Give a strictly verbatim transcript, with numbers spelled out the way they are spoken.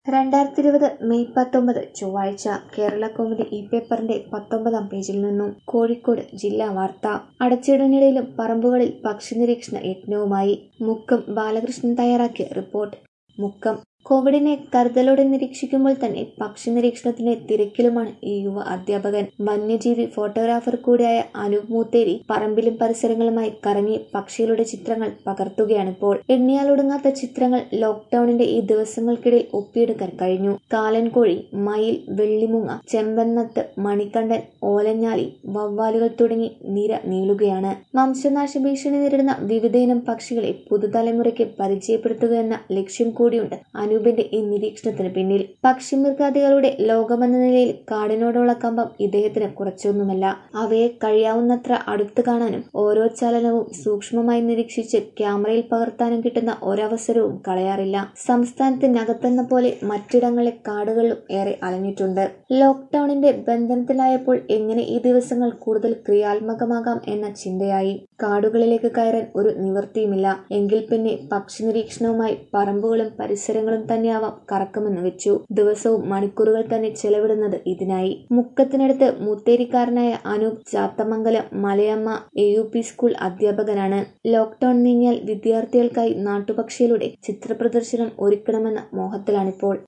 രണ്ടായിരത്തി ഇരുപത് മെയ് പത്തൊമ്പത് ചൊവ്വാഴ്ച കേരളകൗമുദി ഈ പേപ്പറിന്റെ പത്തൊമ്പതാം പേജിൽ നിന്നും കോഴിക്കോട് ജില്ലാ വാർത്ത. അടച്ചിടലിനിടയിലും പറമ്പുകളിൽ പക്ഷിനിരീക്ഷണ യജ്ഞവുമായി. മുക്കം ബാലകൃഷ്ണൻ തയ്യാറാക്കിയ റിപ്പോർട്ട്. മുക്കം കോവിഡിനെ കരുതലോടെ നിരീക്ഷിക്കുമ്പോൾ തന്നെ പക്ഷി നിരീക്ഷണത്തിന്റെ തിരക്കിലുമാണ് ഈ യുവ അധ്യാപകൻ. വന്യജീവി ഫോട്ടോഗ്രാഫർ കൂടിയായ അനൂപ് മൂത്തേരി പറമ്പിലും പരിസരങ്ങളുമായി കറങ്ങി പക്ഷികളുടെ ചിത്രങ്ങൾ പകർത്തുകയാണിപ്പോൾ. എണ്ണിയാലൊടുങ്ങാത്ത ചിത്രങ്ങൾ ലോക്ക്ഡൌണിന്റെ ഈ ദിവസങ്ങൾക്കിടയിൽ ഒപ്പിയെടുക്കാൻ കഴിഞ്ഞു. കാലൻകോഴി, മയിൽ, വെള്ളിമുങ്ങ, ചെമ്പന്നത്ത്, മണികണ്ഠൻ, ഓലഞ്ഞാലി, വവ്വാലുകൾ തുടങ്ങി നിര നീളുകയാണ്. വംശനാശ ഭീഷണി നേരിടുന്ന വിവിധയിനം പക്ഷികളെ പുതുതലമുറയ്ക്ക് പരിചയപ്പെടുത്തുക എന്ന ലക്ഷ്യം കൂടിയുണ്ട് അനൂപിന്റെ ഈ നിരീക്ഷണത്തിന് പിന്നിൽ. പക്ഷിമൃഗാദികളുടെ ലോകമെന്ന നിലയിൽ കാടിനോടുള്ള കമ്പം ഇദ്ദേഹത്തിന് കുറച്ചൊന്നുമല്ല. അവയെ കഴിയാവുന്നത്ര അടുത്തു കാണാനും ഓരോ ചലനവും സൂക്ഷ്മമായി നിരീക്ഷിച്ച് ക്യാമറയിൽ പകർത്താനും കിട്ടുന്ന ഒരവസരവും കളയാറില്ല. സംസ്ഥാനത്തിനകത്തെന്ന പോലെ മറ്റിടങ്ങളിലെ കാടുകളിലും ഏറെ അലഞ്ഞിട്ടുണ്ട്. ലോക്ക്ഡൌണിന്റെ ബന്ധനത്തിലായപ്പോൾ എങ്ങനെ ഈ ദിവസങ്ങൾ കൂടുതൽ ക്രിയാത്മകമാകാം എന്ന ചിന്തയായി. കാടുകളിലേക്ക് കയറാൻ ഒരു നിവൃത്തിയുമില്ല. എങ്കിൽ പിന്നെ പക്ഷി നിരീക്ഷണവുമായി പറമ്പുകളും പരിസരങ്ങളും തന്നെയാവാം കറക്കമെന്ന് വെച്ചു. ദിവസവും മണിക്കൂറുകൾ തന്നെ ചെലവിടുന്നത് ഇതിനായി. മുക്കത്തിനടുത്ത് മുത്തേരിക്കാരനായ Anoop Chathamangalam Malayamma A U P school അധ്യാപകനാണ്. ലോക്ക്ഡൌൺ നീങ്ങിയാൽ വിദ്യാർത്ഥികൾക്കായി നാട്ടുപക്ഷികളുടെ ചിത്രപ്രദർശനം ഒരുക്കണമെന്ന മോഹത്തിലാണിപ്പോൾ.